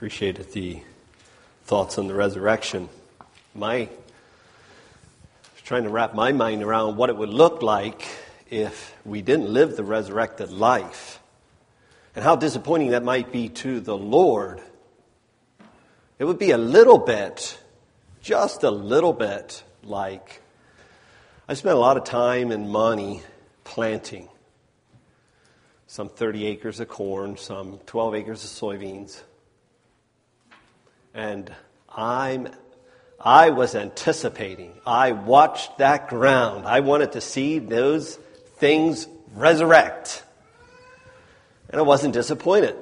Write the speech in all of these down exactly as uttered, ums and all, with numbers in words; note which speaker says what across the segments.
Speaker 1: Appreciated the thoughts on the resurrection. My, I was trying to wrap my mind around what it would look like if we didn't live the resurrected life, and how disappointing that might be to the Lord. It would be a little bit, just a little bit like, I spent a lot of time and money planting some thirty acres of corn, some twelve acres of soybeans. And I'm, I was anticipating, I watched that ground. I wanted to see those things resurrect. And I wasn't disappointed.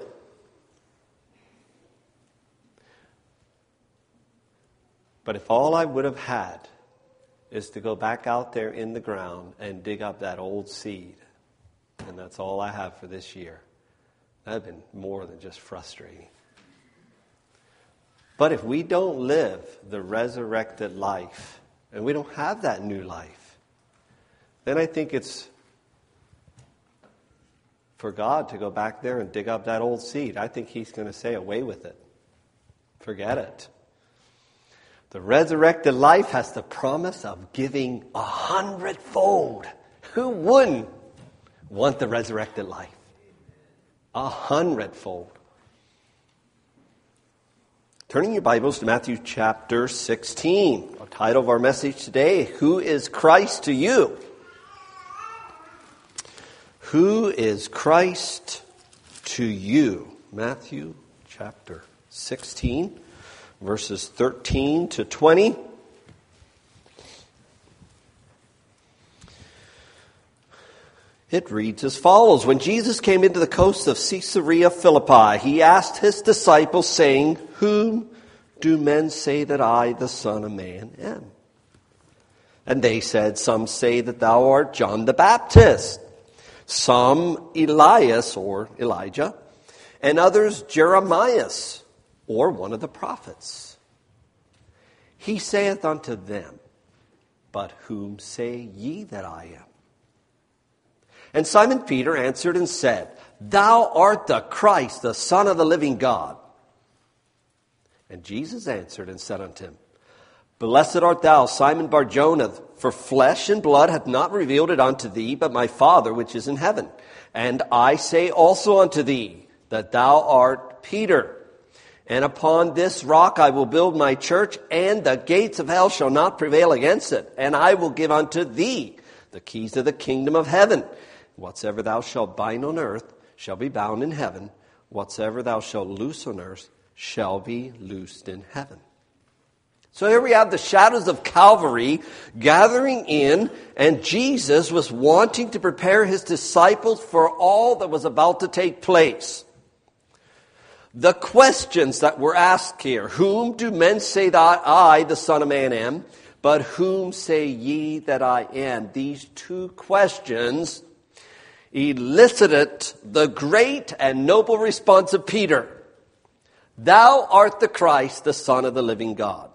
Speaker 1: But if all I would have had is to go back out there in the ground and dig up that old seed, and that's all I have for this year, that would have been more than just frustrating. But if we don't live the resurrected life, and we don't have that new life, then I think it's for God to go back there and dig up that old seed. I think He's going to say, away with it. Forget it. The resurrected life has the promise of giving a hundredfold. Who wouldn't want the resurrected life? A hundredfold. Turning your Bibles to Matthew chapter sixteen. The title of our message today, Who is Christ to you? Who is Christ to you? Matthew chapter sixteen, verses thirteen to twenty. It reads as follows. When Jesus came into the coast of Caesarea Philippi, he asked his disciples, saying, Whom do men say that I, the Son of Man, am? And they said, Some say that thou art John the Baptist, some Elias or Elijah, and others Jeremias or one of the prophets. He saith unto them, But whom say ye that I am? And Simon Peter answered and said, Thou art the Christ, the Son of the living God. And Jesus answered and said unto him, Blessed art thou, Simon Bar-Jonah, for flesh and blood hath not revealed it unto thee, but my Father which is in heaven. And I say also unto thee, that thou art Peter. And upon this rock I will build my church, and the gates of hell shall not prevail against it. And I will give unto thee the keys of the kingdom of heaven. Whatsoever thou shalt bind on earth shall be bound in heaven. Whatsoever thou shalt loose on earth shall be loosed in heaven. So here we have the shadows of Calvary gathering in, and Jesus was wanting to prepare his disciples for all that was about to take place. The questions that were asked here, whom do men say that I, the Son of Man, am? But whom say ye that I am? These two questions elicited the great and noble response of Peter. Thou art the Christ, the Son of the living God.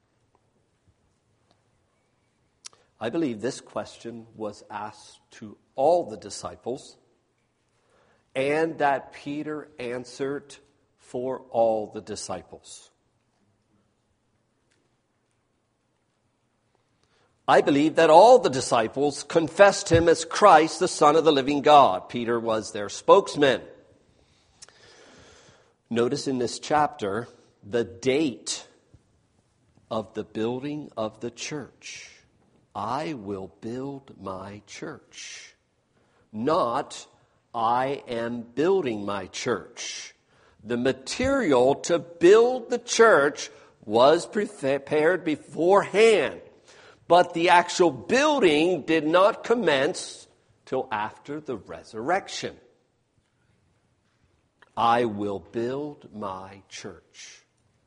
Speaker 1: I believe this question was asked to all the disciples, and that Peter answered for all the disciples. I believe that all the disciples confessed him as Christ, the Son of the living God. Peter was their spokesman. Notice in this chapter the date of the building of the church. I will build my church. Not, I am building my church. The material to build the church was prepared beforehand. But the actual building did not commence till after the resurrection. I will build my church.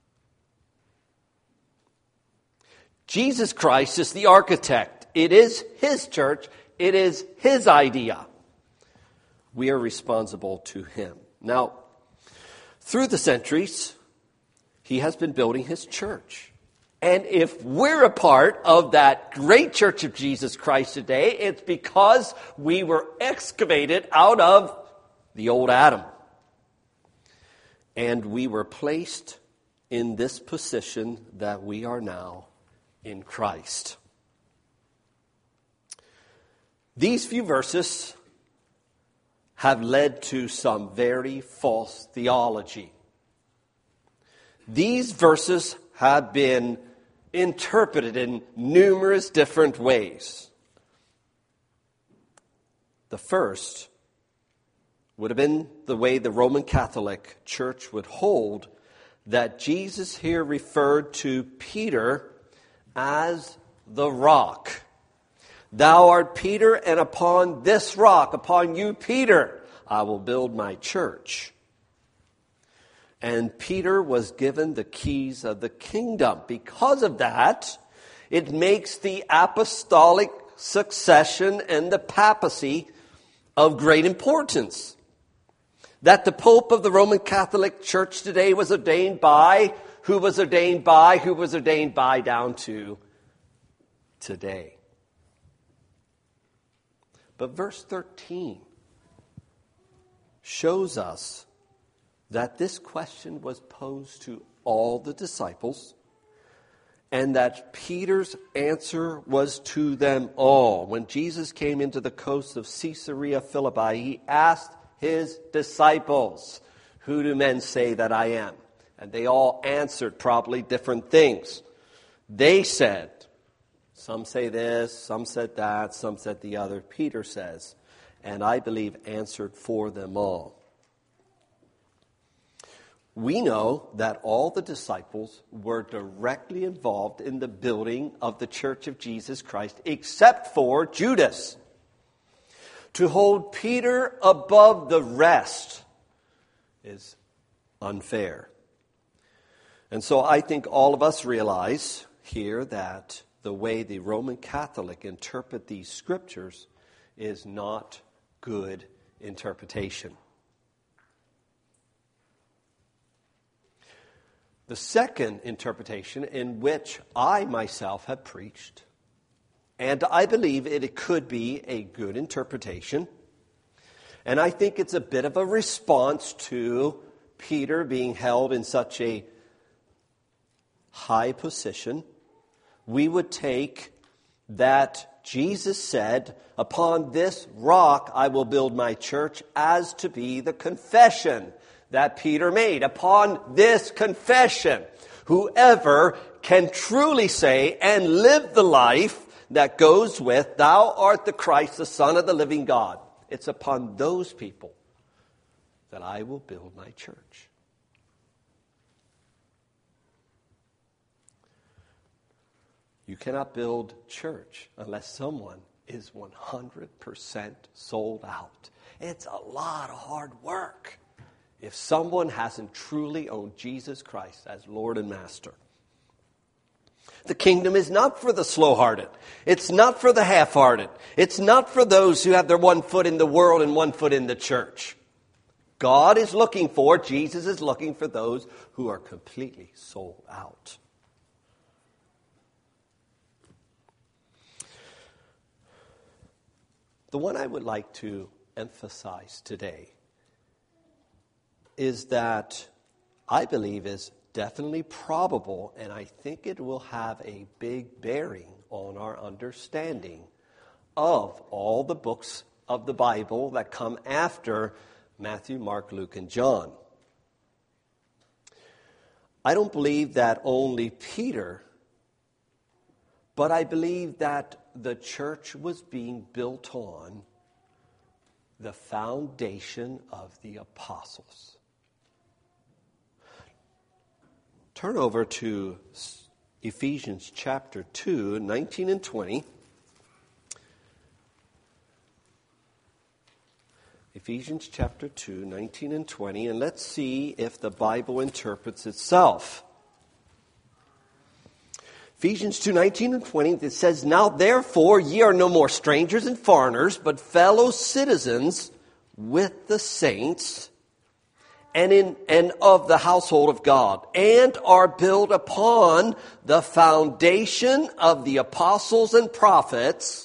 Speaker 1: Jesus Christ is the architect. It is his church. It is his idea. We are responsible to him. Now, through the centuries, he has been building his church. And if we're a part of that great church of Jesus Christ today, it's because we were excavated out of the old Adam. And we were placed in this position that we are now in Christ. These few verses have led to some very false theology. These verses have been interpreted in numerous different ways. The first would have been the way the Roman Catholic Church would hold, that Jesus here referred to Peter as the rock. Thou art Peter, and upon this rock, upon you, Peter, I will build my church. And Peter was given the keys of the kingdom. Because of that, it makes the apostolic succession and the papacy of great importance. That the Pope of the Roman Catholic Church today was ordained by, who was ordained by, who was ordained by, down to today. But verse thirteen shows us that this question was posed to all the disciples, and that Peter's answer was to them all. When Jesus came into the coast of Caesarea Philippi, he asked his disciples, "Who do men say that I am?" And they all answered probably different things. They said, some say this, some said that, some said the other. Peter says, and I believe answered for them all. We know that all the disciples were directly involved in the building of the Church of Jesus Christ, except for Judas. To hold Peter above the rest is unfair. And so I think all of us realize here that the way the Roman Catholic interpret these scriptures is not good interpretation. The second interpretation, in which I myself have preached, and I believe it could be a good interpretation, and I think it's a bit of a response to Peter being held in such a high position. We would take that Jesus said, "Upon this rock I will build my church," as to be the confession that Peter made. Upon this confession, whoever can truly say and live the life that goes with, "Thou art the Christ, the Son of the living God," it's upon those people that I will build my church. You cannot build church unless someone is one hundred percent sold out. It's a lot of hard work if someone hasn't truly owned Jesus Christ as Lord and Master. The kingdom is not for the slow-hearted. It's not for the half-hearted. It's not for those who have their one foot in the world and one foot in the church. God is looking for, Jesus is looking for those who are completely sold out. The one I would like to emphasize today is that I believe is definitely probable, and I think it will have a big bearing on our understanding of all the books of the Bible that come after Matthew, Mark, Luke, and John. I don't believe that only Peter, but I believe that the church was being built on the foundation of the apostles. Turn over to Ephesians chapter two, nineteen and twenty. Ephesians chapter two, nineteen and twenty, and let's see if the Bible interprets itself. Ephesians two, nineteen and twenty, it says, "Now therefore ye are no more strangers and foreigners, but fellow citizens with the saints, and in and of the household of God, and are built upon the foundation of the apostles and prophets,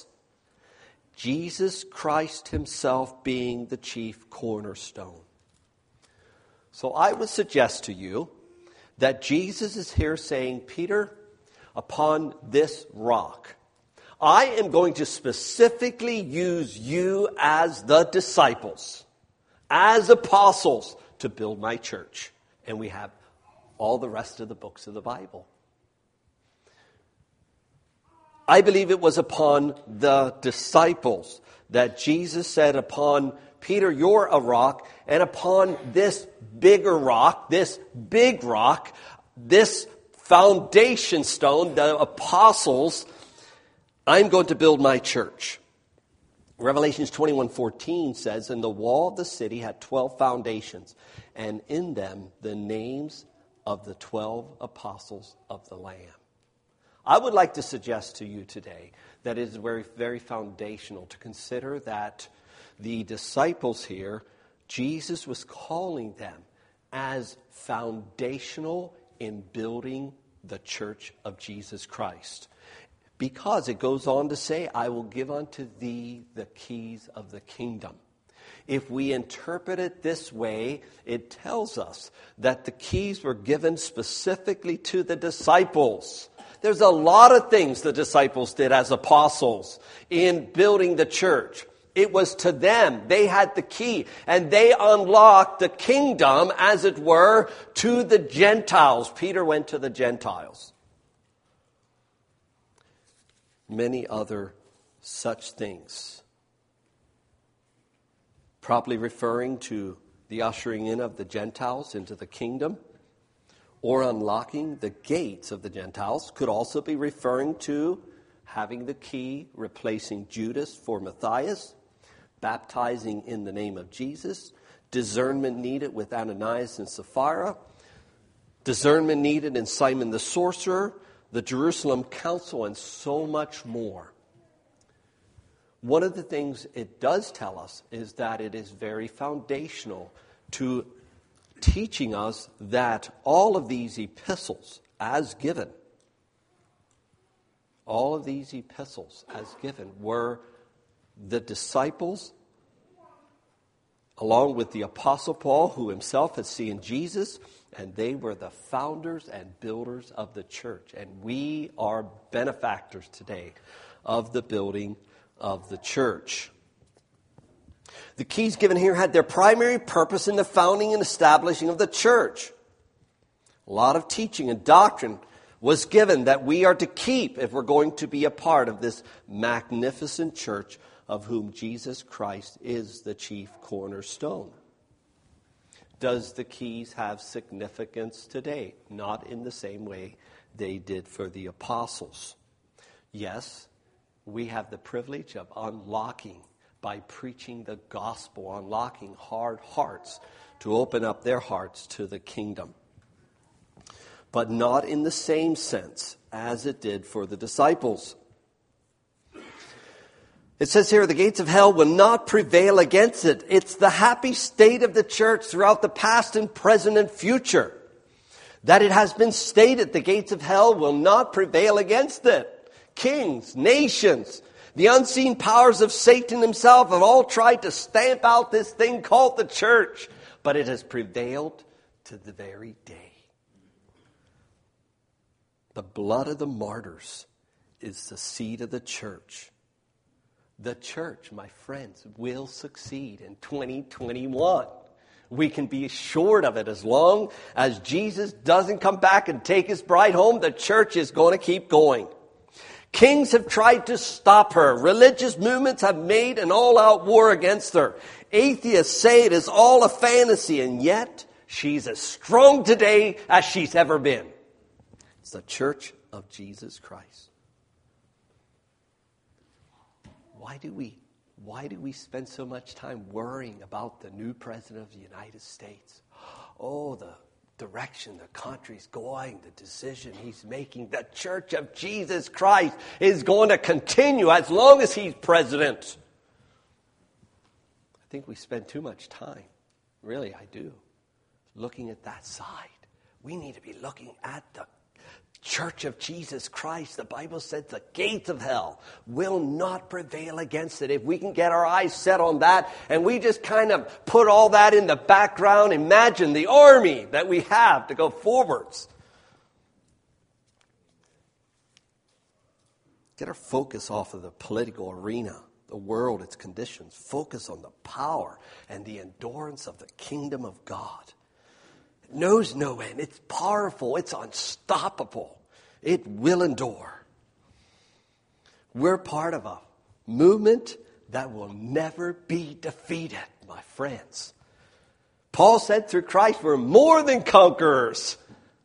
Speaker 1: Jesus Christ himself being the chief cornerstone." So I would suggest to you that Jesus is here saying, Peter, upon this rock, I am going to specifically use you as the disciples, as apostles, to build my church. And we have all the rest of the books of the Bible. I believe it was upon the disciples that Jesus said, upon Peter, you're a rock, and upon this bigger rock, this big rock, this foundation stone, the apostles, I'm going to build my church. Revelations twenty-one fourteen says, and the wall of the city had twelve foundations, and in them the names of the twelve apostles of the Lamb. I would like to suggest to you today that it is very, very foundational to consider that the disciples here, Jesus was calling them as foundational in building the church of Jesus Christ. Because it goes on to say, I will give unto thee the keys of the kingdom. If we interpret it this way, it tells us that the keys were given specifically to the disciples. There's a lot of things the disciples did as apostles in building the church. It was to them. They had the key, and they unlocked the kingdom, as it were, to the Gentiles. Peter went to the Gentiles. Many other such things. Probably referring to the ushering in of the Gentiles into the kingdom, or unlocking the gates of the Gentiles. Could also be referring to having the key, replacing Judas for Matthias, baptizing in the name of Jesus, discernment needed with Ananias and Sapphira, discernment needed in Simon the sorcerer, the Jerusalem council, and so much more. One of the things it does tell us is that it is very foundational to teaching us that all of these epistles as given, all of these epistles as given were the disciples, along with the Apostle Paul, who himself had seen Jesus, and they were the founders and builders of the church. And we are benefactors today of the building of the church. The keys given here had their primary purpose in the founding and establishing of the church. A lot of teaching and doctrine was given that we are to keep if we're going to be a part of this magnificent church of whom Jesus Christ is the chief cornerstone. Does the keys have significance today? Not in the same way they did for the apostles. Yes, we have the privilege of unlocking, by preaching the gospel, unlocking hard hearts to open up their hearts to the kingdom. But not in the same sense as it did for the disciples. It says here, the gates of hell will not prevail against it. It's the happy state of the church throughout the past and present and future, that it has been stated the gates of hell will not prevail against it. Kings, nations, the unseen powers of Satan himself have all tried to stamp out this thing called the church, but it has prevailed to the very day. The blood of the martyrs is the seed of the church. The church, my friends, will succeed in twenty twenty-one. We can be assured of it. As long as Jesus doesn't come back and take his bride home, the church is going to keep going. Kings have tried to stop her. Religious movements have made an all-out war against her. Atheists say it is all a fantasy, and yet she's as strong today as she's ever been. It's the church of Jesus Christ. Why do we, why do we spend so much time worrying about the new president of the United States? Oh, the direction the country's going, the decision he's making. The church of Jesus Christ is going to continue as long as he's president. I think we spend too much time, really I do, looking at that side. We need to be looking at the Church of Jesus Christ, the Bible says the gates of hell will not prevail against it. If we can get our eyes set on that and we just kind of put all that in the background, imagine the army that we have to go forwards. Get our focus off of the political arena, the world, its conditions. Focus on the power and the endurance of the kingdom of God. It knows no end. It's powerful. It's unstoppable. It will endure. We're part of a movement that will never be defeated, my friends. Paul said through Christ, we're more than conquerors.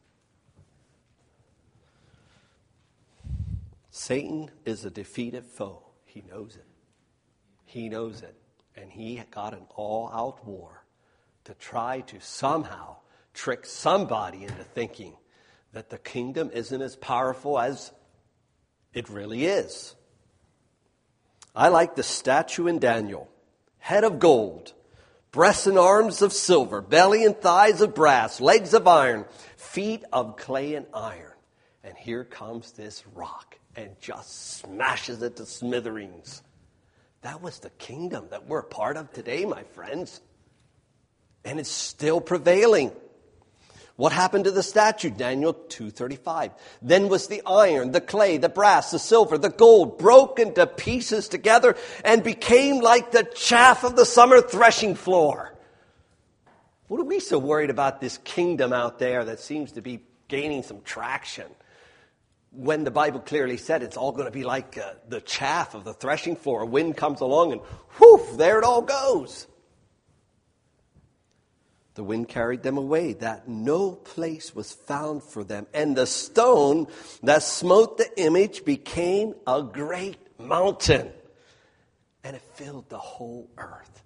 Speaker 1: Satan is a defeated foe. He knows it. He knows it. And he got an all-out war to try to somehow trick somebody into thinking that the kingdom isn't as powerful as it really is. I like the statue in Daniel. Head of gold, breasts and arms of silver, belly and thighs of brass, legs of iron, feet of clay and iron. And here comes this rock and just smashes it to smithereens. That was the kingdom that we're a part of today, my friends. And it's still prevailing. What happened to the statue? Daniel two thirty-five. Then was the iron, the clay, the brass, the silver, the gold broken to pieces together and became like the chaff of the summer threshing floor. What are we so worried about this kingdom out there that seems to be gaining some traction? When the Bible clearly said it's all going to be like uh, the chaff of the threshing floor. A wind comes along and whoof, there it all goes. The wind carried them away, that no place was found for them. And the stone that smote the image became a great mountain. And it filled the whole earth.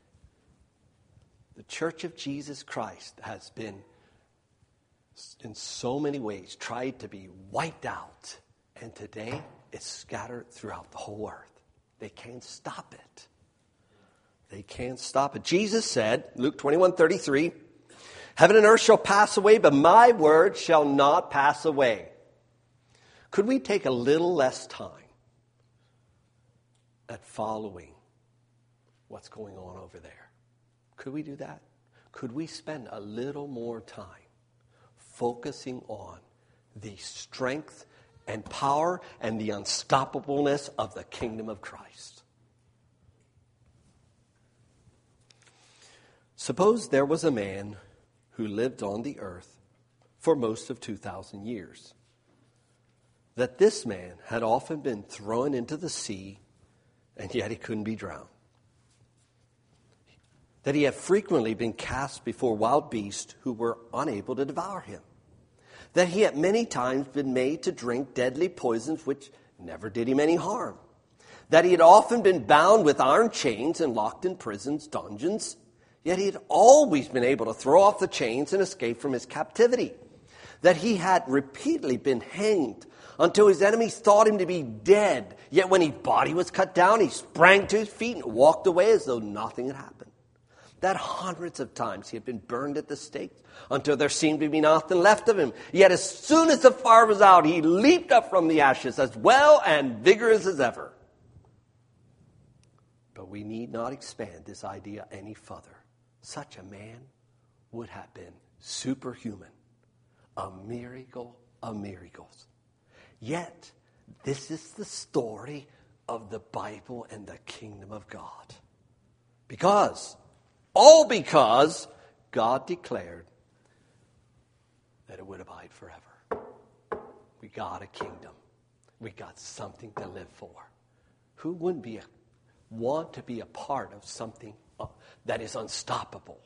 Speaker 1: The Church of Jesus Christ has been, in so many ways, tried to be wiped out. And today, it's scattered throughout the whole earth. They can't stop it. They can't stop it. Jesus said, Luke twenty-one thirty-three, heaven and earth shall pass away, but my word shall not pass away. Could we take a little less time at following what's going on over there? Could we do that? Could we spend a little more time focusing on the strength and power and the unstoppableness of the kingdom of Christ? Suppose there was a man who lived on the earth for most of two thousand years. That this man had often been thrown into the sea, and yet he couldn't be drowned. That he had frequently been cast before wild beasts who were unable to devour him. That he had many times been made to drink deadly poisons which never did him any harm. That he had often been bound with iron chains and locked in prisons, dungeons. Yet he had always been able to throw off the chains and escape from his captivity. That he had repeatedly been hanged until his enemies thought him to be dead. Yet when his body was cut down, he sprang to his feet and walked away as though nothing had happened. That hundreds of times he had been burned at the stake until there seemed to be nothing left of him. Yet as soon as the fire was out, he leaped up from the ashes as well and vigorous as ever. But we need not expand this idea any further. Such a man would have been superhuman, a miracle of miracles. Yet, this is the story of the Bible and the kingdom of God. Because, all because God declared that it would abide forever. We got a kingdom. We got something to live for. Who wouldn't be a, want to be a part of something that is unstoppable?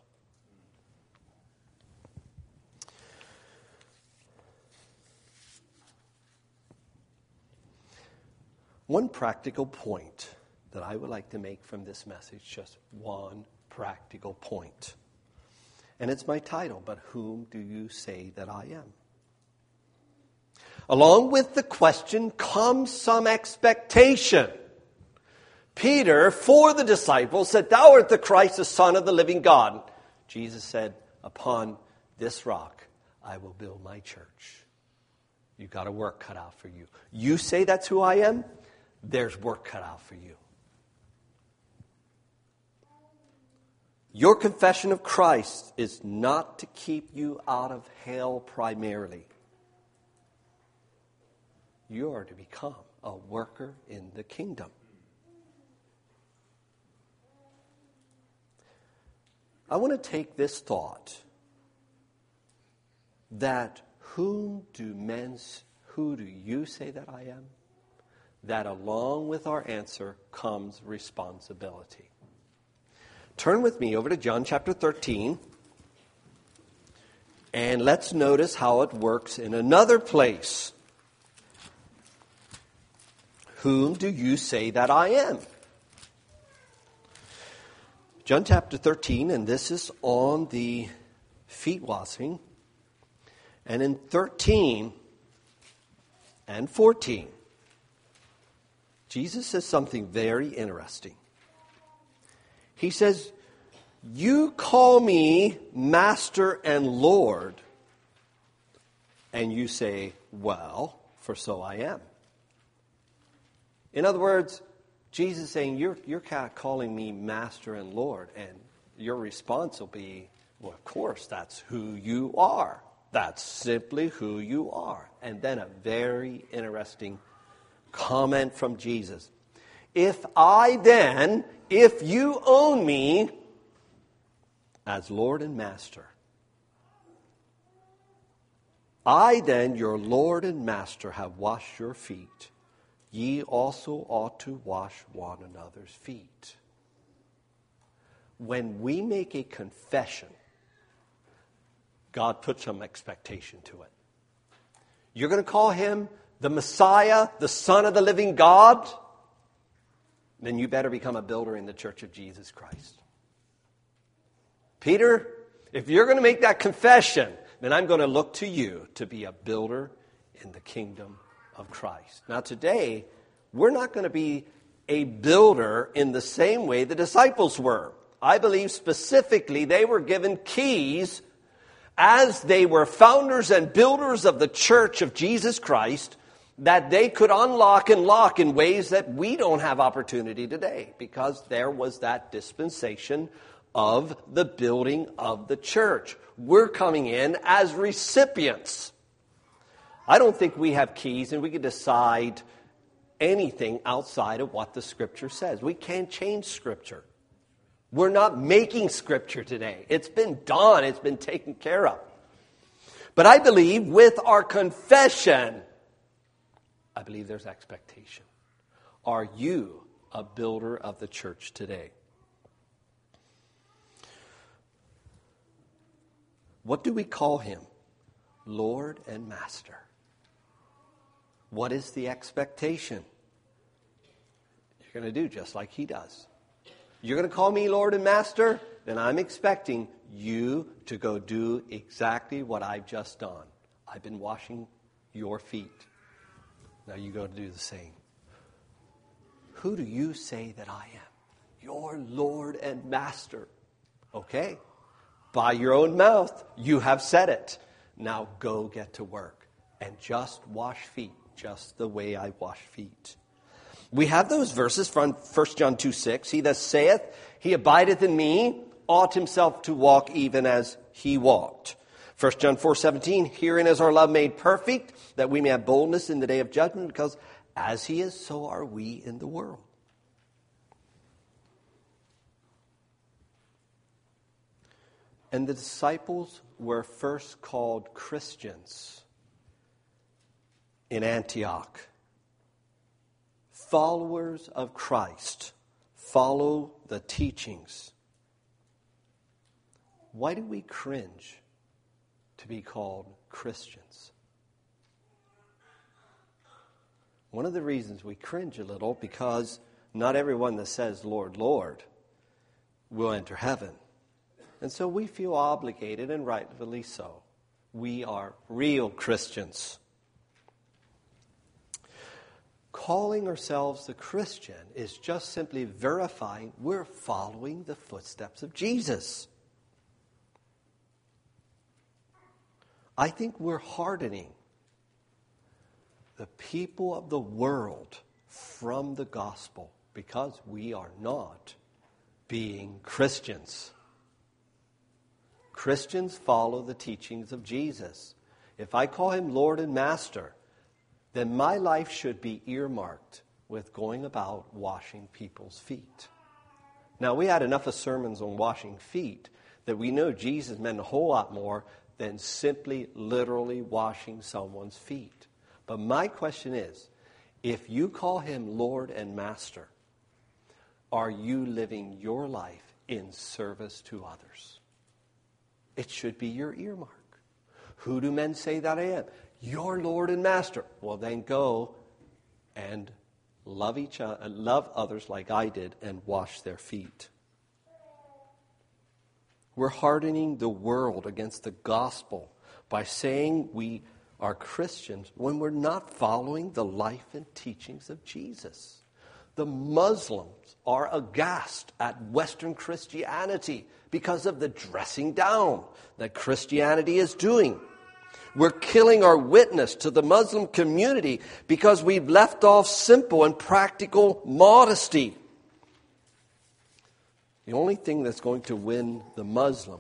Speaker 1: One practical point that I would like to make from this message, just one practical point. And it's my title, But Whom Do You Say That I Am? Along with the question comes some expectation. Peter, for the disciples, said, "Thou art the Christ, the Son of the living God." Jesus said, "Upon this rock I will build my church." You've got a work cut out for you. You say that's who I am, there's work cut out for you. Your confession of Christ is not to keep you out of hell primarily. You are to become a worker in the kingdom. I want to take this thought that whom do men, who do you say that I am? That along with our answer comes responsibility. Turn with me over to John chapter thirteen, and let's notice how it works in another place. Whom do you say that I am? John chapter thirteen, and this is on the feet washing. And in thirteen and fourteen, Jesus says something very interesting. He says, you call me Master and Lord, and you say, well, for so I am. In other words, Jesus is saying, you're, you're calling me Master and Lord, and your response will be, well, of course, that's who you are. That's simply who you are. And then a very interesting comment from Jesus. If I then, if you own me as Lord and Master, I then, your Lord and Master, have washed your feet. Ye also ought to wash one another's feet. When we make a confession, God puts some expectation to it. You're going to call him the Messiah, the Son of the living God? Then you better become a builder in the church of Jesus Christ. Peter, if you're going to make that confession, then I'm going to look to you to be a builder in the kingdom of Christ. Now today, we're not going to be a builder in the same way the disciples were. I believe specifically they were given keys as they were founders and builders of the church of Jesus Christ, that they could unlock and lock in ways that we don't have opportunity today, because there was that dispensation of the building of the church. We're coming in as recipients. I don't think we have keys and we can decide anything outside of what the Scripture says. We can't change Scripture. We're not making Scripture today. It's been done. It's been taken care of. But I believe with our confession, I believe there's expectation. Are you a builder of the church today? What do we call him? Lord and Master. What is the expectation? You're going to do just like he does. You're going to call me Lord and Master? Then I'm expecting you to go do exactly what I've just done. I've been washing your feet. Now you go to do the same. Who do you say that I am? Your Lord and Master. Okay. By your own mouth, you have said it. Now go get to work and just wash feet, just the way I wash feet. We have those verses from First John two six. He that saith, he abideth in me, ought himself to walk even as he walked. First John four seventeen, herein is our love made perfect, that we may have boldness in the day of judgment, because as he is, so are we in the world. And the disciples were first called Christians in Antioch. Followers of Christ. Follow the teachings. Why do we cringe to be called Christians? One of the reasons we cringe a little, because not everyone that says, Lord, Lord, will enter heaven. And so we feel obligated, and rightfully so. We are real Christians. Calling ourselves a Christian is just simply verifying we're following the footsteps of Jesus. I think we're hardening the people of the world from the gospel because we are not being Christians. Christians follow the teachings of Jesus. If I call him Lord and Master, then my life should be earmarked with going about washing people's feet. Now, we had enough of sermons on washing feet that we know Jesus meant a whole lot more than simply literally washing someone's feet. But my question is, if you call him Lord and Master, are you living your life in service to others? It should be your earmark. Who do men say that I am? Your Lord and Master. Well, then go and love each other, love others like I did, and wash their feet. We're hardening the world against the gospel by saying we are Christians when we're not following the life and teachings of Jesus. The Muslims are aghast at Western Christianity because of the dressing down that Christianity is doing. We're killing our witness to the Muslim community because we've left off simple and practical modesty. The only thing that's going to win the Muslim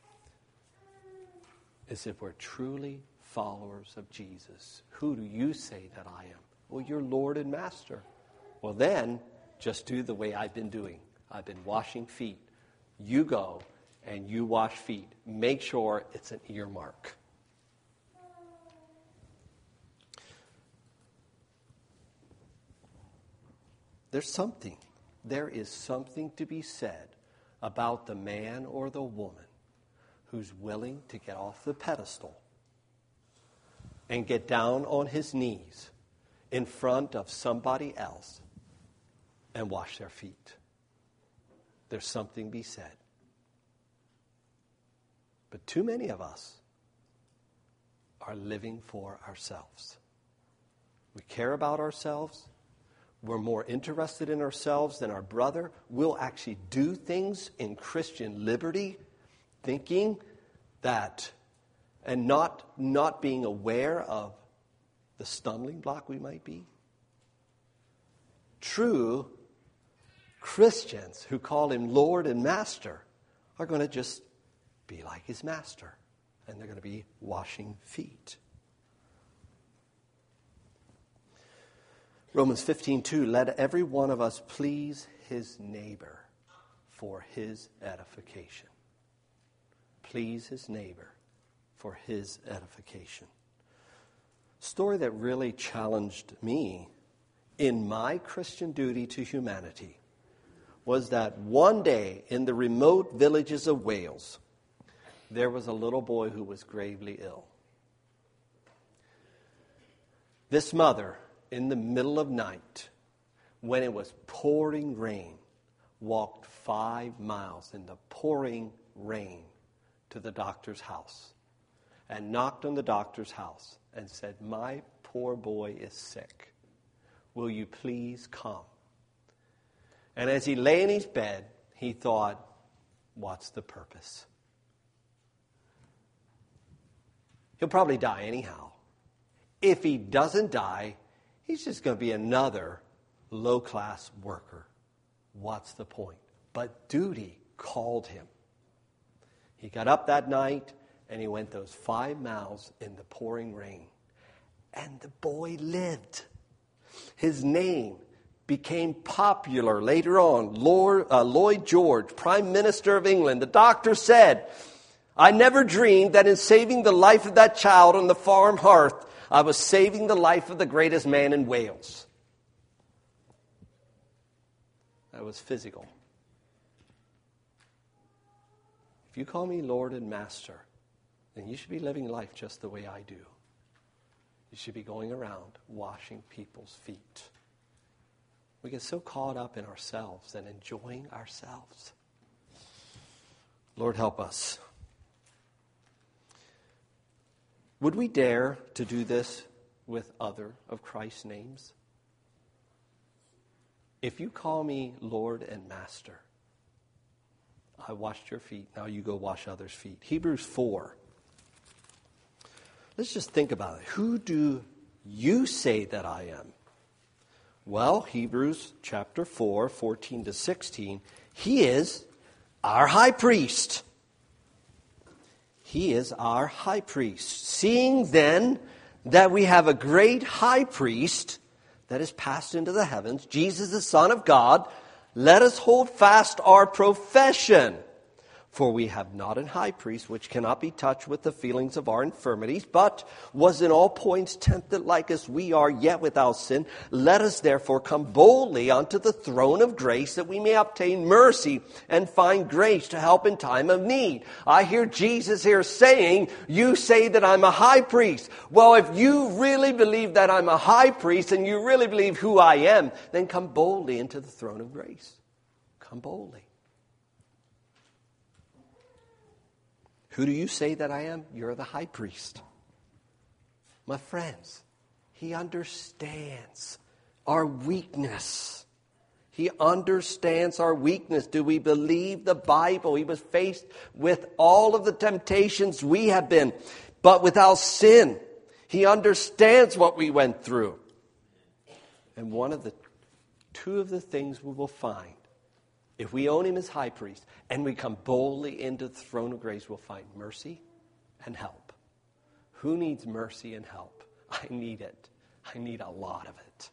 Speaker 1: is if we're truly followers of Jesus. Who do you say that I am? Well, you're Lord and Master. Well, then, just do the way I've been doing. I've been washing feet. You go and you wash feet. Make sure it's an earmark. There's something. There is something to be said about the man or the woman who's willing to get off the pedestal and get down on his knees in front of somebody else and wash their feet. There's something to be said. But too many of us are living for ourselves. We care about ourselves. We're more interested in ourselves than our brother. We'll actually do things in Christian liberty, thinking that, and not, not being aware of the stumbling block we might be. True Christians who call him Lord and Master are going to just be like his master, and they're going to be washing feet. Romans fifteen two, let every one of us please his neighbor for his edification. Please his neighbor for his edification. Story that really challenged me in my Christian duty to humanity was that one day in the remote villages of Wales, there was a little boy who was gravely ill. This mother, in the middle of night, when it was pouring rain, walked five miles in the pouring rain to the doctor's house and knocked on the doctor's house and said, my poor boy is sick. Will you please come? And as he lay in his bed, he thought, what's the purpose? He'll probably die anyhow. If he doesn't die, he's just going to be another low-class worker. What's the point? But duty called him. He got up that night and he went those five miles in the pouring rain. And the boy lived. His name became popular later on. Lord, uh, Lloyd George, Prime Minister of England. The doctor said, I never dreamed that in saving the life of that child on the farm hearth, I was saving the life of the greatest man in Wales. That was physical. If you call me Lord and Master, then you should be living life just the way I do. You should be going around washing people's feet. We get so caught up in ourselves and enjoying ourselves. Lord, help us. Would we dare to do this with other of Christ's names? If you call me Lord and Master, I washed your feet, now you go wash others' feet. Hebrews four. Let's just think about it. Who do you say that I am? Well, Hebrews chapter four, fourteen to sixteen, he is our high priest. He is our high priest. Seeing then that we have a great high priest that is passed into the heavens, Jesus the Son of God, let us hold fast our profession. For we have not an high priest which cannot be touched with the feelings of our infirmities, but was in all points tempted like as we are, yet without sin. Let us therefore come boldly unto the throne of grace, that we may obtain mercy and find grace to help in time of need. I hear Jesus here saying, you say that I'm a high priest. Well, if you really believe that I'm a high priest, and you really believe who I am, then come boldly into the throne of grace. Come boldly. Who do you say that I am? You're the high priest. My friends, he understands our weakness. He understands our weakness. Do we believe the Bible? He was faced with all of the temptations we have been, but without sin. He understands what we went through. And one of the, two of the things we will find, if we own him as high priest and we come boldly into the throne of grace, we'll find mercy and help. Who needs mercy and help? I need it. I need a lot of it.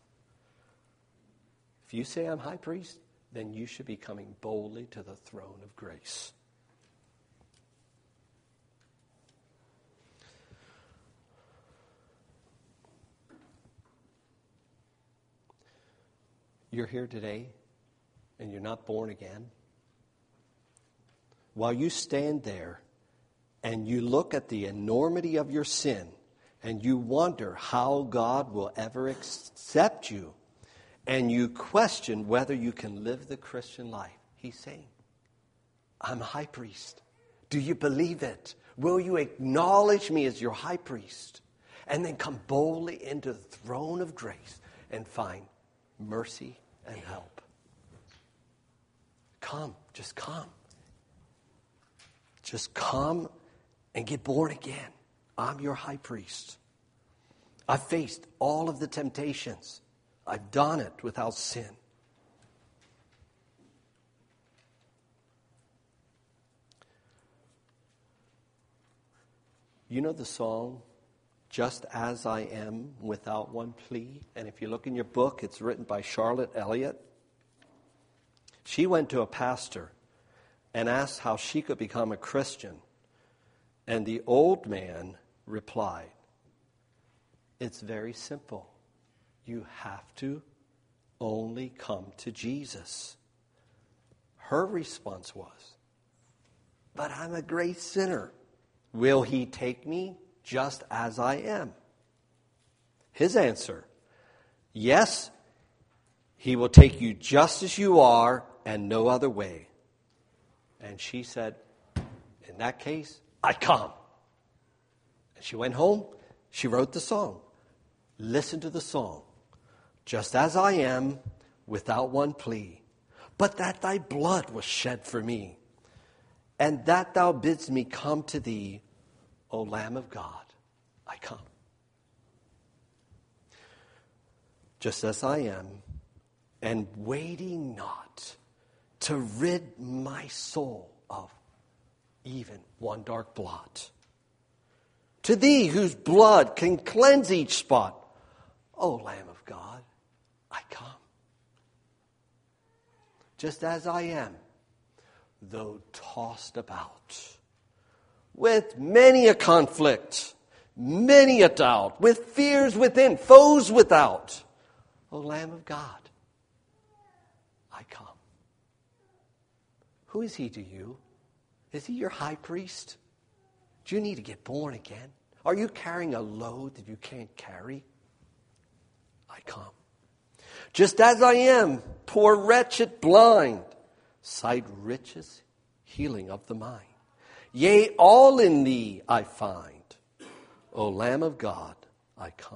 Speaker 1: If you say I'm high priest, then you should be coming boldly to the throne of grace. You're here today and you're not born again. While you stand there and you look at the enormity of your sin and you wonder how God will ever accept you, and you question whether you can live the Christian life, he's saying, I'm a high priest. Do you believe it? Will you acknowledge me as your high priest? And then come boldly into the throne of grace and find mercy and help. Come, just come. Just come and get born again. I'm your high priest. I've faced all of the temptations. I've done it without sin. You know the song, Just As I Am, Without One Plea? And if you look in your book, it's written by Charlotte Elliott. She went to a pastor and asked how she could become a Christian. And the old man replied, it's very simple. You have to only come to Jesus. Her response was, but I'm a great sinner. Will he take me just as I am? His answer, yes, he will take you just as you are and no other way. And she said, in that case, I come. And she went home. She wrote the song. Listen to the song. Just as I am, without one plea, but that thy blood was shed for me, and that thou bidst me come to thee, O Lamb of God, I come. Just as I am, and waiting not to rid my soul of even one dark blot. To thee whose blood can cleanse each spot, O Lamb of God, I come. Just as I am, though tossed about, with many a conflict, many a doubt, with fears within, foes without, O Lamb of God, I come. Who is he to you? Is he your high priest? Do you need to get born again? Are you carrying a load that you can't carry? I come. Just as I am, poor, wretched, blind, sight riches, healing of the mind. Yea, all in thee I find. O Lamb of God, I come.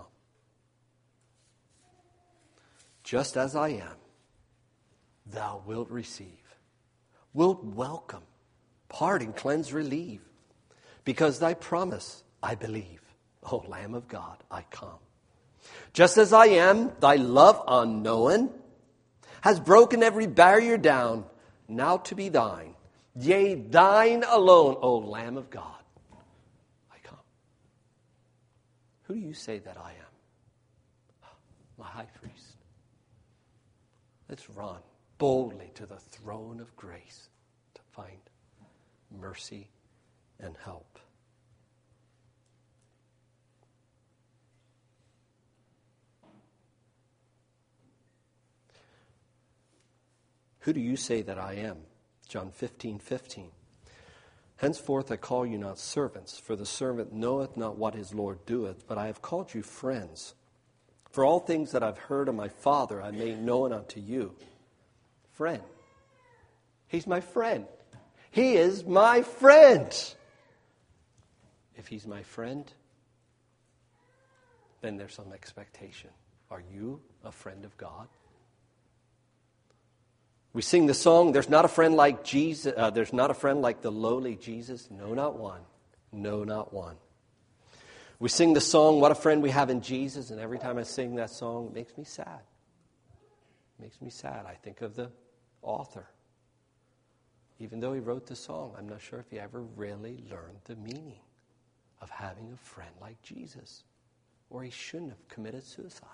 Speaker 1: Just as I am, thou wilt receive, wilt welcome, pardon, cleanse, relieve. Because thy promise I believe. O Lamb of God, I come. Just as I am, thy love unknown has broken every barrier down, now to be thine. Yea, thine alone, O Lamb of God, I come. Who do you say that I am? My high priest. Let's run boldly to the throne of grace to find mercy and help. Who do you say that I am? John fifteen fifteen. Henceforth I call you not servants, for the servant knoweth not what his Lord doeth, but I have called you friends. For all things that I've heard of my Father I made known unto you. Friend. He's my friend. He is my friend. If he's my friend, then there's some expectation. Are you a friend of God? We sing the song, there's not a friend like Jesus, uh, there's not a friend like the lowly Jesus. No, not one. No, not one. We sing the song, what a friend we have in Jesus, and every time I sing that song, it makes me sad. It makes me sad. I think of the author. Even though he wrote the song, I'm not sure if he ever really learned the meaning of having a friend like Jesus, or he shouldn't have committed suicide.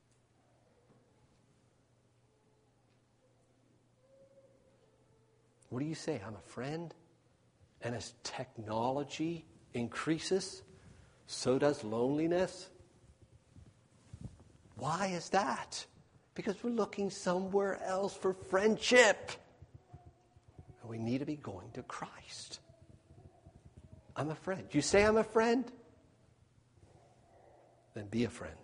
Speaker 1: What do you say? I'm a friend? And as technology increases, so does loneliness. Why is that? Because we're looking somewhere else for friendship. And we need to be going to Christ. I'm a friend. You say I'm a friend? Then be a friend.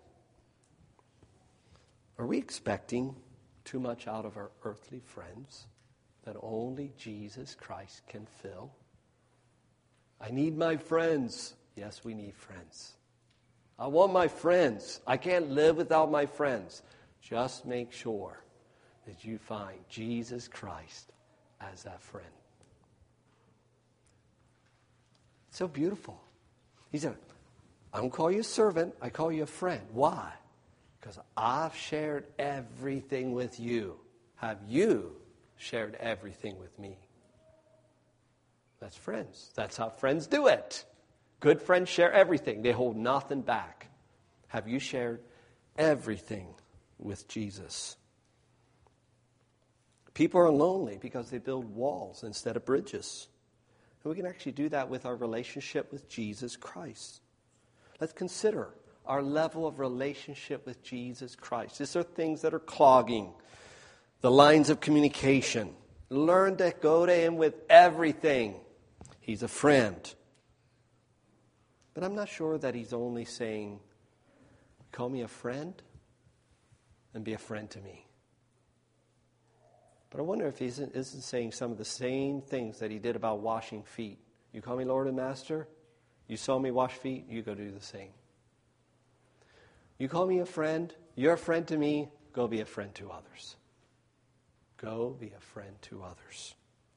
Speaker 1: Are we expecting too much out of our earthly friends that only Jesus Christ can fill? I need my friends. Yes, we need friends. I want my friends. I can't live without my friends. Just make sure that you find Jesus Christ as that friend. It's so beautiful. He said, I don't call you a servant, I call you a friend. Why? Because I've shared everything with you. Have you shared everything with me? That's friends. That's how friends do it. Good friends share everything. They hold nothing back. Have you shared everything with Jesus? People are lonely because they build walls instead of bridges. And we can actually do that with our relationship with Jesus Christ. Let's consider our level of relationship with Jesus Christ. These are things that are clogging the lines of communication. Learn to go to him with everything. He's a friend. But I'm not sure that he's only saying, call me a friend and be a friend to me. But I wonder if he isn't, isn't saying some of the same things that he did about washing feet. You call me Lord and Master? You saw me wash feet? You go do the same. You call me a friend? You're a friend to me? Go be a friend to others. Go be a friend to others.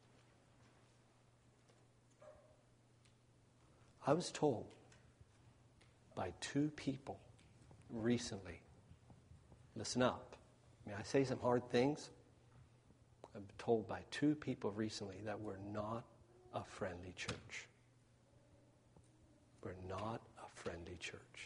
Speaker 1: I was told by two people recently, listen up, may I say some hard things? I've been told by two people recently that we're not a friendly church. We're not a friendly church.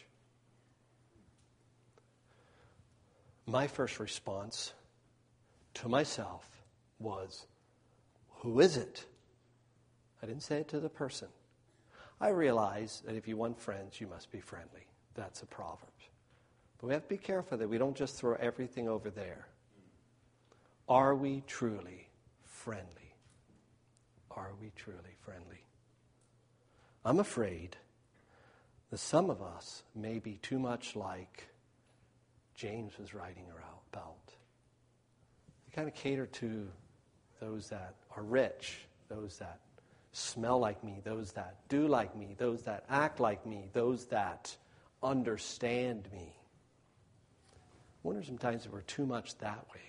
Speaker 1: My first response to myself was, who is it? I didn't say it to the person. I realize that if you want friends, you must be friendly. That's a proverb. But we have to be careful that we don't just throw everything over there. Are we truly friendly? Are we truly friendly? I'm afraid that some of us may be too much like James was writing about. We kind of cater to those that are rich, those that smell like me, those that do like me, those that act like me, those that understand me. I wonder sometimes if we're too much that way.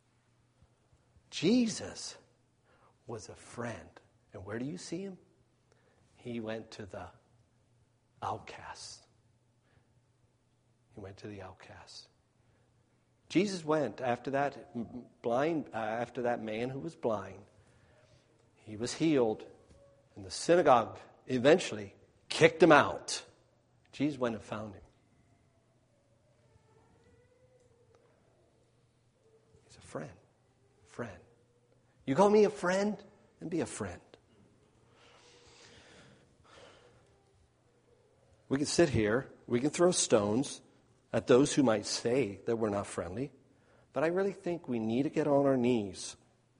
Speaker 1: Jesus was a friend. And where do you see him? He went to the outcasts. He went to the outcasts. Jesus went after that blind, uh, after that man who was blind. He was healed, and the synagogue eventually kicked him out. Jesus went and found him. He's a friend. Friend. You call me a friend? Then be a friend. We can sit here, we can throw stones at those who might say that we're not friendly, but I really think we need to get on our knees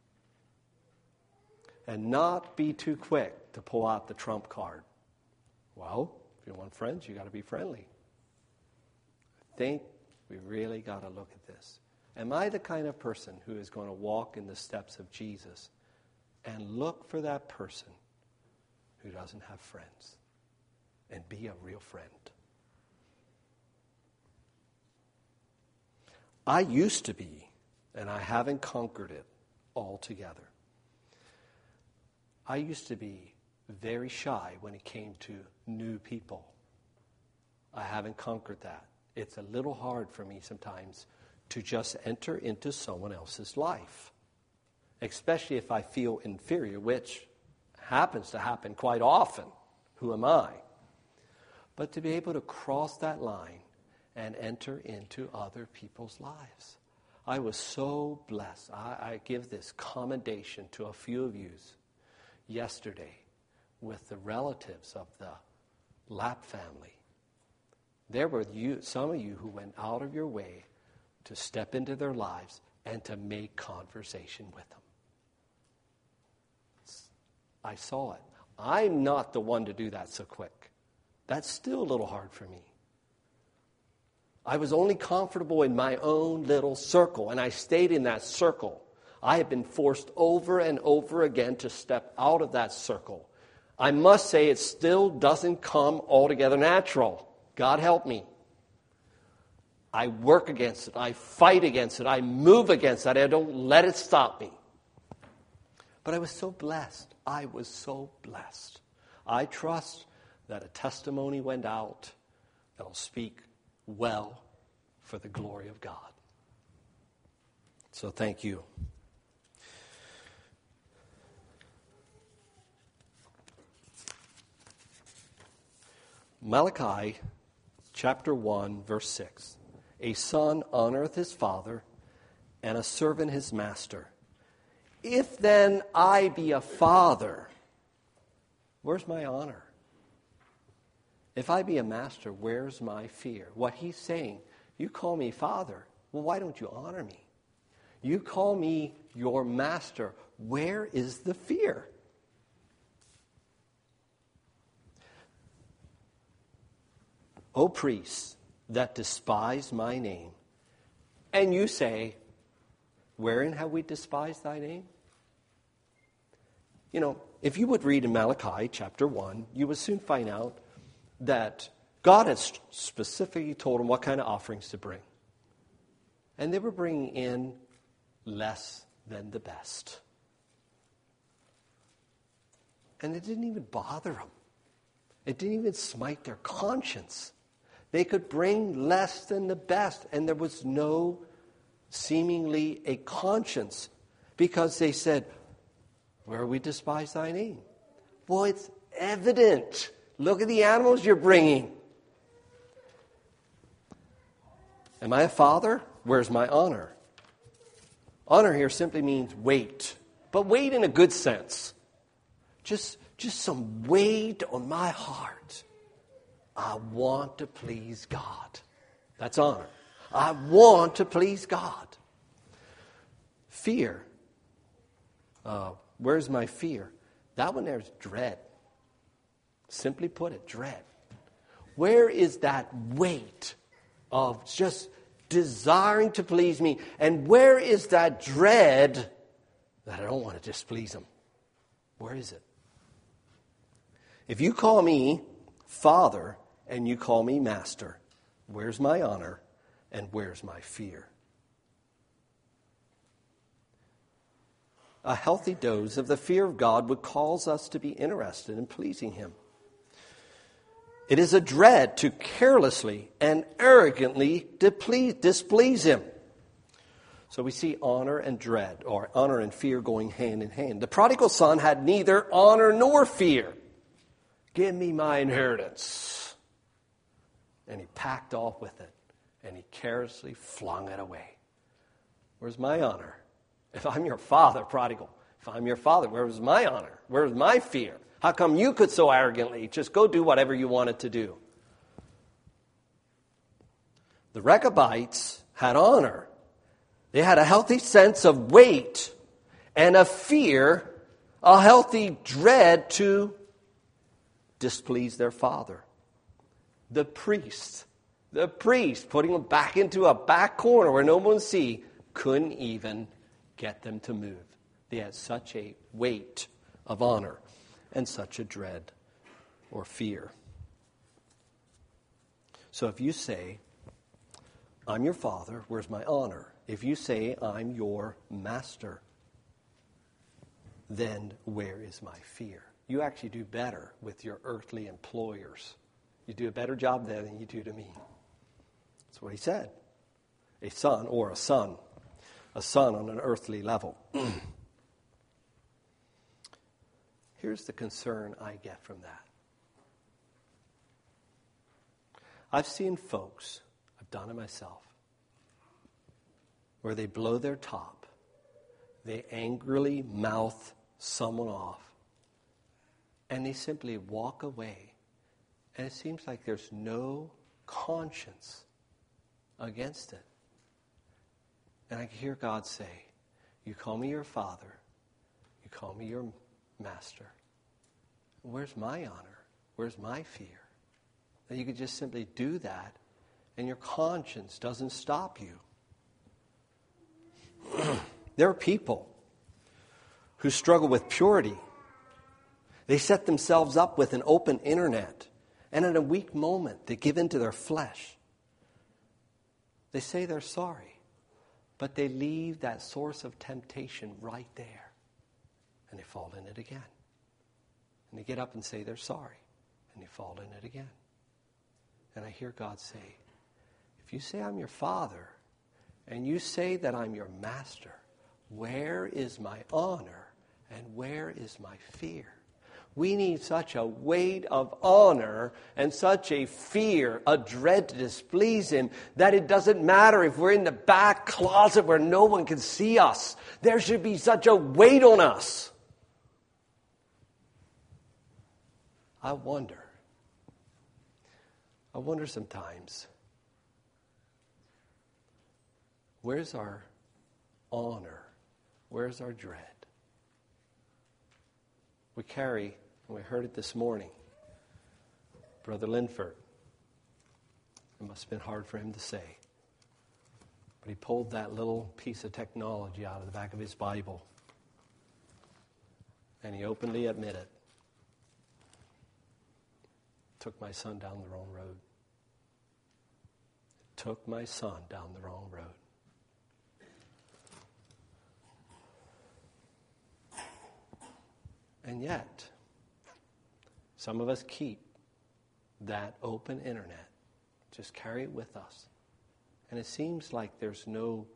Speaker 1: and not be too quick to pull out the trump card. Well, if you want friends, you got to be friendly. I think we really got to look at this. Am I the kind of person who is going to walk in the steps of Jesus and look for that person who doesn't have friends and be a real friend? I used to be, and I haven't conquered it altogether. I used to be very shy when it came to new people. I haven't conquered that. It's a little hard for me sometimes to just enter into someone else's life, especially if I feel inferior, which happens to happen quite often. Who am I? But to be able to cross that line and enter into other people's lives. I was so blessed. I, I give this commendation to a few of you yesterday with the relatives of the Lapp family. There were you, some of you who went out of your way to step into their lives and to make conversation with them. I saw it. I'm not the one to do that so quick. That's still a little hard for me. I was only comfortable in my own little circle, and I stayed in that circle. I have been forced over and over again to step out of that circle. I must say it still doesn't come altogether natural. God help me. I work against it. I fight against it. I move against it. I don't let it stop me. But I was so blessed. I was so blessed. I trust that a testimony went out that will speak well for the glory of God. So thank you. Malachi chapter one, verse six. A son honoreth his father, and a servant his master. If then I be a father, where's my honor? If I be a master, where's my fear? What he's saying, you call me father, well, why don't you honor me? You call me your master, where is the fear? O priests that despise my name, and you say, wherein have we despised thy name? You know, if you would read in Malachi chapter one, you would soon find out that God has specifically told them what kind of offerings to bring. And they were bringing in less than the best. And it didn't even bother them. It didn't even smite their conscience. They could bring less than the best, and there was no seemingly a conscience, because they said, where we despise thy name? Well, it's evident. Look at the animals you're bringing. Am I a father? Where's my honor? Honor here simply means weight, but weight in a good sense. Just, just some weight on my heart. I want to please God. That's honor. I want to please God. Fear. Uh, where's my fear? That one there is dread. Simply put it, dread. Where is that weight of just desiring to please me? And where is that dread that I don't want to displease him? Where is it? If you call me Father and you call me Master, where's my honor and where's my fear? A healthy dose of the fear of God would cause us to be interested in pleasing him. It is a dread to carelessly and arrogantly displease him. So we see honor and dread, or honor and fear going hand in hand. The prodigal son had neither honor nor fear. Give me my inheritance. And he packed off with it, and he carelessly flung it away. Where's my honor? If I'm your father, prodigal, if I'm your father, where's my honor? Where's my fear? How come you could so arrogantly just go do whatever you wanted to do? The Rechabites had honor. They had a healthy sense of weight and a fear, a healthy dread to displease their father. The priest, the priest, putting them back into a back corner where no one would see, couldn't even get them to move. They had such a weight of honor and such a dread or fear. So if you say, I'm your father, where's my honor? If you say, I'm your master, then where is my fear? You actually do better with your earthly employers. You do a better job there than you do to me. That's what he said. A son or a son. A son on an earthly level. Here's the concern I get from that. I've seen folks, I've done it myself, where they blow their top, they angrily mouth someone off, and they simply walk away, and it seems like there's no conscience against it. And I can hear God say, you call me your father, you call me your master. Where's my honor? Where's my fear? That you could just simply do that and your conscience doesn't stop you. There are people who struggle with purity. They set themselves up with an open internet, and in a weak moment they give in to their flesh. They say they're sorry, but they leave that source of temptation right there, and they fall in it again. And they get up and say they're sorry, and they fall in it again. And I hear God say, if you say I'm your father, and you say that I'm your master, where is my honor and where is my fear? We need such a weight of honor and such a fear, a dread to displease him, that it doesn't matter if we're in the back closet where no one can see us. There should be such a weight on us. I wonder, I wonder sometimes, where's our honor? Where's our dread? We carry, and we heard it this morning, Brother Linford. It must have been hard for him to say. But he pulled that little piece of technology out of the back of his Bible. And he openly admitted, took my son down the wrong road. Took my son down the wrong road. And yet, some of us keep that open internet, just carry it with us. And it seems like there's no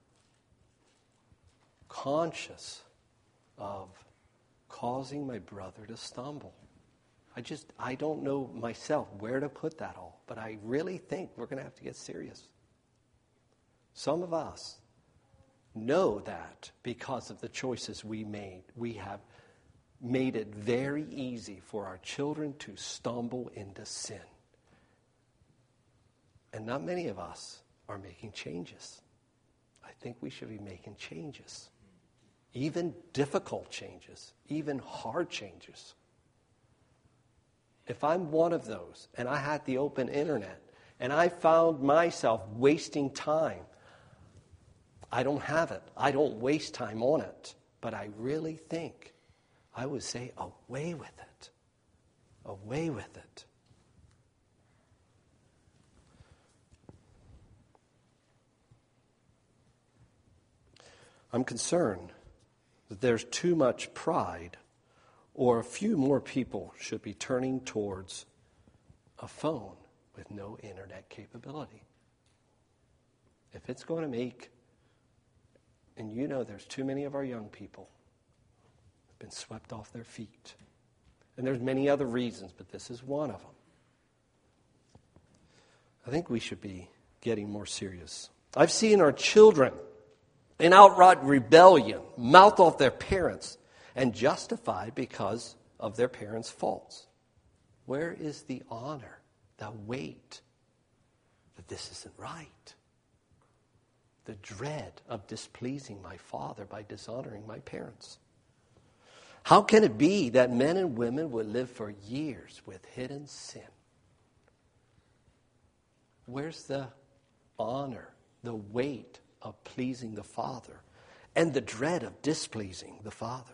Speaker 1: conscience of causing my brother to stumble. I just, I don't know myself where to put that all, but I really think we're going to have to get serious. Some of us know that because of the choices we made, we have made it very easy for our children to stumble into sin. And not many of us are making changes. I think we should be making changes. Even difficult changes, even hard changes. If I'm one of those, and I had the open internet, and I found myself wasting time, I don't have it. I don't waste time on it. But I really think I would say, away with it. Away with it. I'm concerned that there's too much pride, or a few more people should be turning towards a phone with no internet capability. If it's going to make, and you know there's too many of our young people who've been swept off their feet. And there's many other reasons, but this is one of them. I think we should be getting more serious. I've seen our children in outright rebellion mouth off their parents and justified because of their parents' faults. Where is the honor, the weight that this isn't right? The dread of displeasing my father by dishonoring my parents. How can it be that men and women would live for years with hidden sin? Where's the honor, the weight of pleasing the Father, and the dread of displeasing the Father?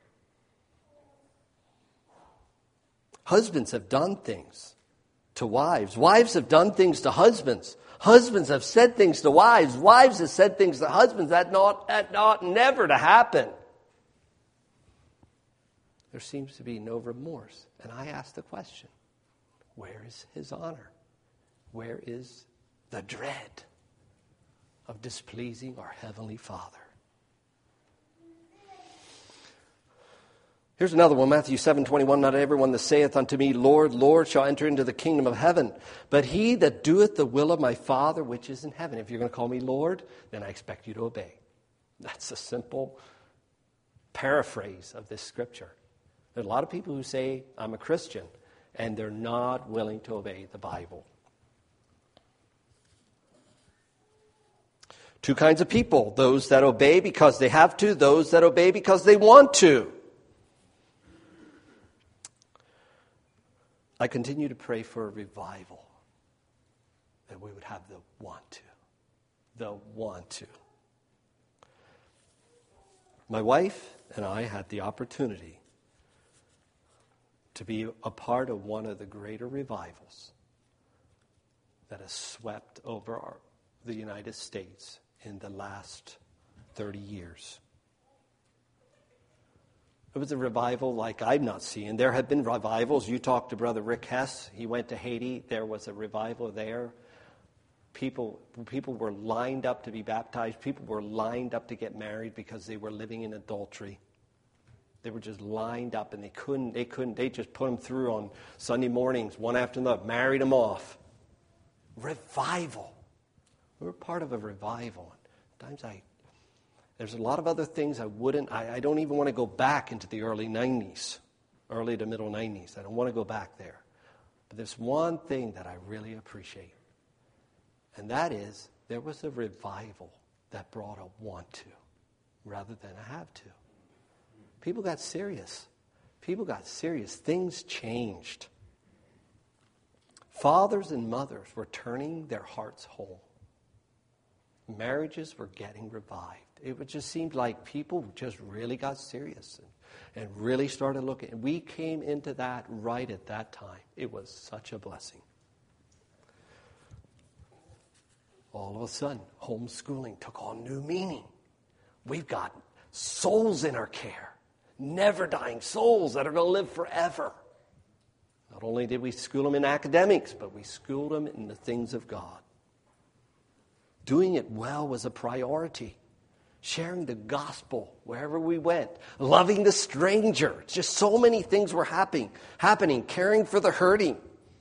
Speaker 1: Husbands have done things to wives. Wives have done things to husbands. Husbands have said things to wives. Wives have said things to husbands that not that ought never to happen. There seems to be no remorse. And I ask the question, where is his honor? Where is the dread of displeasing our Heavenly Father? Here's another one, Matthew seven twenty-one. Not everyone that saith unto me, Lord, Lord, shall enter into the kingdom of heaven, but he that doeth the will of my Father which is in heaven. If you're going to call me Lord, then I expect you to obey. That's a simple paraphrase of this scripture. There are a lot of people who say, I'm a Christian, and they're not willing to obey the Bible. Two kinds of people, those that obey because they have to, those that obey because they want to. I continue to pray for a revival, that we would have the want to, the want to. My wife and I had the opportunity to be a part of one of the greater revivals that has swept over our, the United States in the last thirty years. It was a revival like I've not seen. There have been revivals. You talked to Brother Rick Hess. He went to Haiti. There was a revival there. People, people were lined up to be baptized. People were lined up to get married because they were living in adultery. They were just lined up, and they couldn't, they couldn't, they just put them through on Sunday mornings, one after another, married them off. Revival. We were part of a revival. Sometimes I, there's a lot of other things I wouldn't, I, I don't even want to go back into the early nineties, early to middle nineties. I don't want to go back there. But there's one thing that I really appreciate, and that is there was a revival that brought a want to rather than a have to. People got serious. People got serious. Things changed. Fathers and mothers were turning their hearts home. Marriages were getting revived. It just seemed like people just really got serious and, and really started looking. And we came into that right at that time. It was such a blessing. All of a sudden, homeschooling took on new meaning. We've got souls in our care. Never dying souls that are going to live forever. Not only did we school them in academics, but we schooled them in the things of God. Doing it well was a priority. Sharing the gospel wherever we went. Loving the stranger. Just so many things were happening. Happening. Caring for the hurting.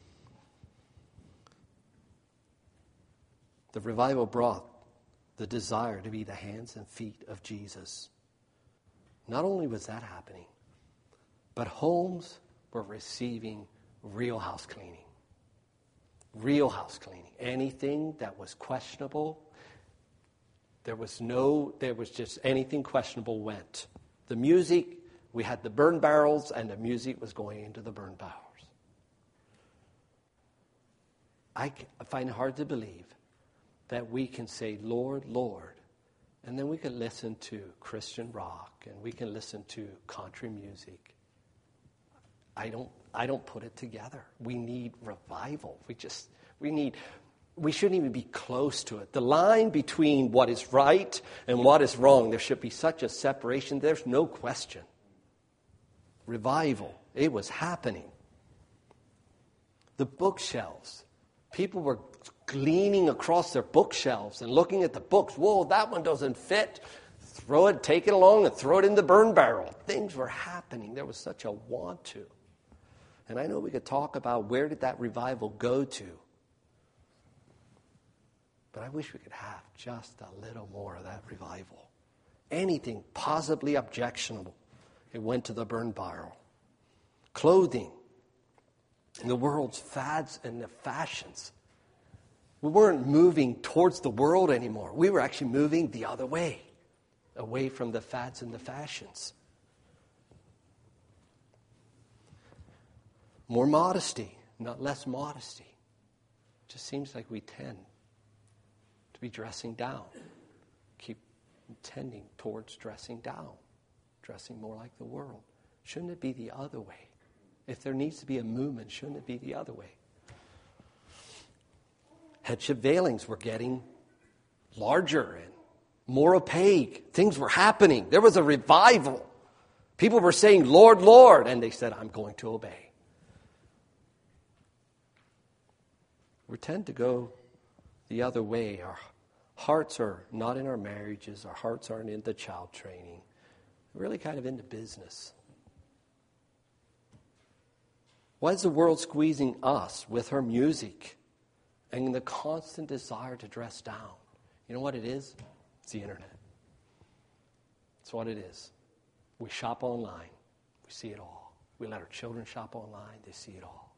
Speaker 1: The revival brought the desire to be the hands and feet of Jesus. Not only was that happening, but homes were receiving real house cleaning. Real house cleaning. Anything that was questionable, there was no, there was just anything questionable went. The music, we had the burn barrels, and the music was going into the burn barrels. I find it hard to believe that we can say, Lord, Lord, and then we can listen to Christian rock, and we can listen to country music. I don't, I don't put it together. We need revival. We just, we need, we shouldn't even be close to it. The line between what is right and what is wrong, there should be such a separation. There's no question. Revival, it was happening. The bookshelves. People were gleaning across their bookshelves and looking at the books. Whoa, that one doesn't fit. Throw it, take it along and throw it in the burn barrel. Things were happening. There was such a want to. And I know we could talk about where did that revival go to. But I wish we could have just a little more of that revival. Anything possibly objectionable, it went to the burn barrel. Clothing. The world's fads and the fashions. We weren't moving towards the world anymore. We were actually moving the other way. Away from the fads and the fashions. More modesty, not less modesty. It just seems like we tend to be dressing down. Keep tending towards dressing down. Dressing more like the world. Shouldn't it be the other way? If there needs to be a movement, shouldn't it be the other way? Headship veilings were getting larger and more opaque. Things were happening. There was a revival. People were saying, Lord, Lord. And they said, I'm going to obey. We tend to go the other way. Our hearts are not in our marriages. Our hearts aren't into child training. We're really kind of into business. Why is the world squeezing us with her music and the constant desire to dress down? You know what it is? It's the internet. It's what it is. We shop online. We see it all. We let our children shop online. They see it all.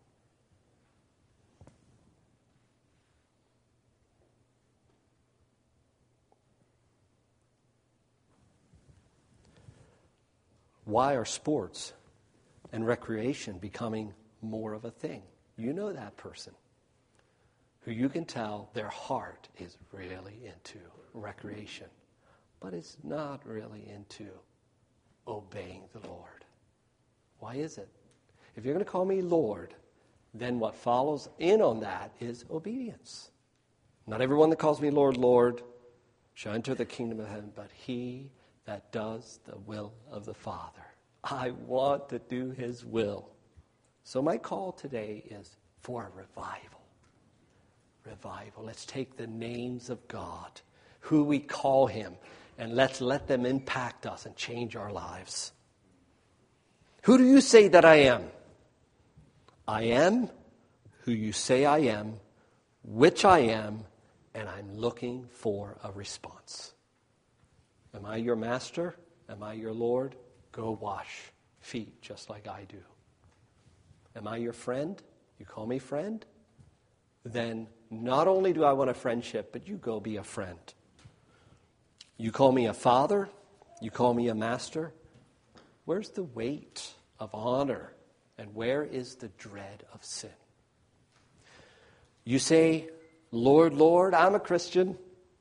Speaker 1: Why are sports and recreation becoming more of a thing? You know that person who you can tell their heart is really into recreation, but it's not really into obeying the Lord. Why is it? If you're going to call me Lord, then what follows in on that is obedience. Not everyone that calls me Lord, Lord shall enter the kingdom of heaven, but he that does the will of the Father. I want to do his will. So my call today is for a revival. Revival. Let's take the names of God, who we call him, and let's let them impact us and change our lives. Who do you say that I am? I am who you say I am, which I am, and I'm looking for a response. Am I your master? Am I your Lord? Go wash feet just like I do. Am I your friend? You call me friend? Then not only do I want a friendship, but you go be a friend. You call me a father? You call me a master? Where's the weight of honor? And where is the dread of sin? You say, Lord, Lord, I'm a Christian.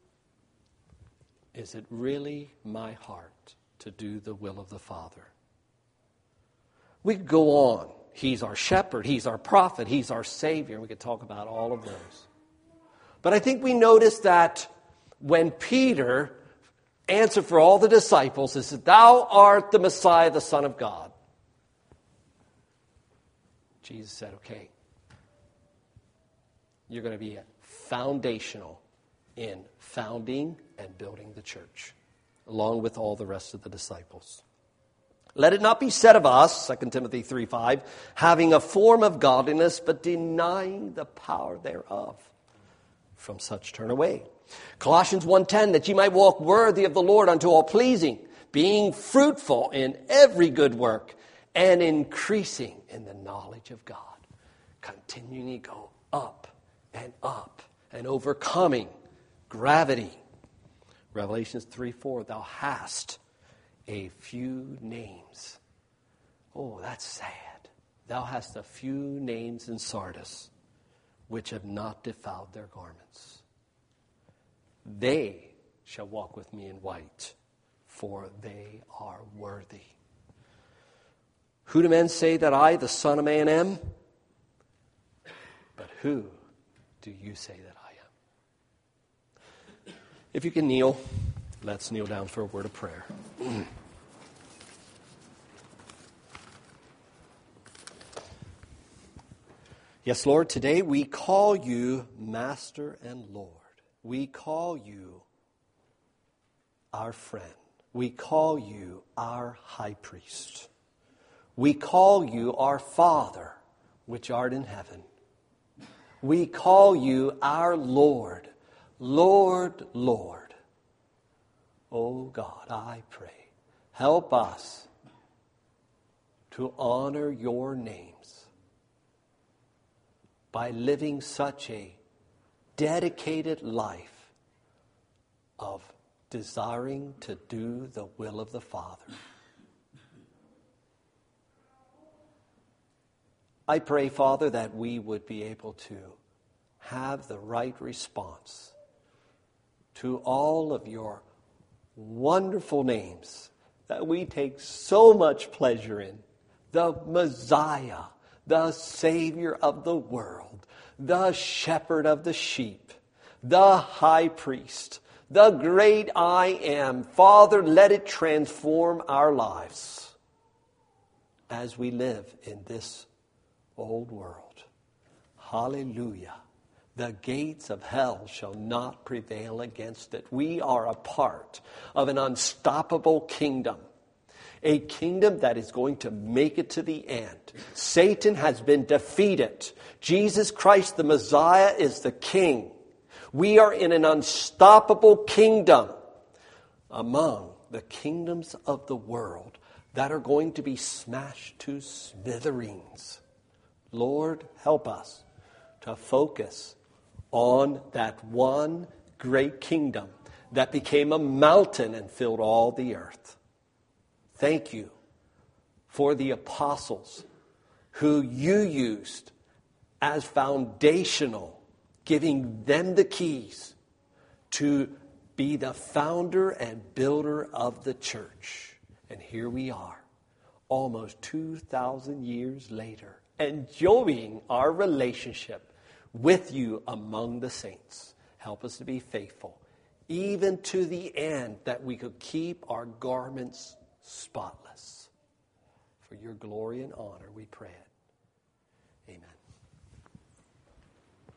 Speaker 1: Is it really my heart to do the will of the Father? We could go on. He's our shepherd. He's our prophet. He's our Savior. We could talk about all of those. But I think we notice that when Peter answered for all the disciples, he said, Thou art the Messiah, the Son of God. Jesus said, okay, you're going to be foundational in founding and building the church, along with all the rest of the disciples. Let it not be said of us, Second Timothy three five, having a form of godliness, but denying the power thereof. From such turn away. Colossians one ten, that ye might walk worthy of the Lord unto all pleasing, being fruitful in every good work, and increasing in the knowledge of God. Continuing to go up and up and overcoming gravity. Revelations three four, thou hast a few names. Oh, that's sad. Thou hast a few names in Sardis, which have not defiled their garments. They shall walk with me in white, for they are worthy. Who do men say that I, the Son of Man, am? But who do you say that I am? If you can kneel, let's kneel down for a word of prayer. Yes, Lord, today we call you Master and Lord. We call you our friend. We call you our high priest. We call you our Father, which art in heaven. We call you our Lord, Lord, Lord. Oh God, I pray, help us to honor your names by living such a dedicated life of desiring to do the will of the Father. I pray, Father, that we would be able to have the right response to all of your wonderful names that we take so much pleasure in. The Messiah, the Savior of the world, the Shepherd of the sheep, the High Priest, the great I Am. Father, let it transform our lives as we live in this old world. Hallelujah. The gates of hell shall not prevail against it. We are a part of an unstoppable kingdom. A kingdom that is going to make it to the end. Satan has been defeated. Jesus Christ, the Messiah, is the King. We are in an unstoppable kingdom among the kingdoms of the world that are going to be smashed to smithereens. Lord, help us to focus on that one great kingdom that became a mountain and filled all the earth. Thank you for the apostles who you used as foundational, giving them the keys to be the founder and builder of the church. And here we are, almost two thousand years later, enjoying our relationship with you among the saints. Help us to be faithful, even to the end, that we could keep our garments spotless. For your glory and honor, we pray it. Amen.